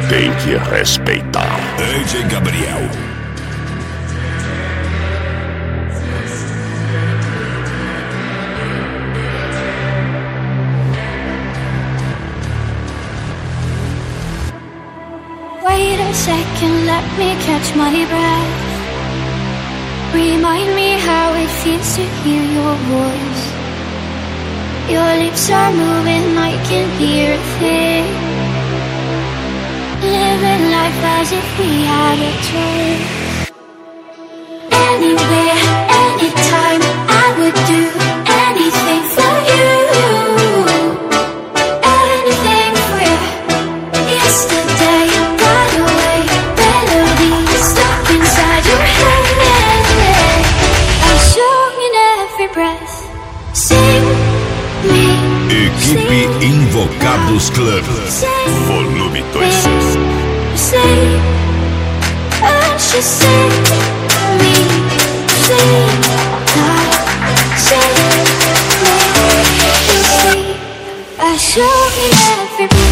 tem que respeitar. DJ Gabriel. Wait a second, let me catch my breath. Remind me how it feels to hear your voice. Your lips are moving, I can hear a thing. Living life as if we had a choice. Anywhere, anytime, I would do anything for you. Anything for you. Yesterday got away, melody stuck inside your head. I'm sung in every breath. Sing me. Equipe Invocados Club. Volume 2. Say, as you say me, say, say me, you say, I show me every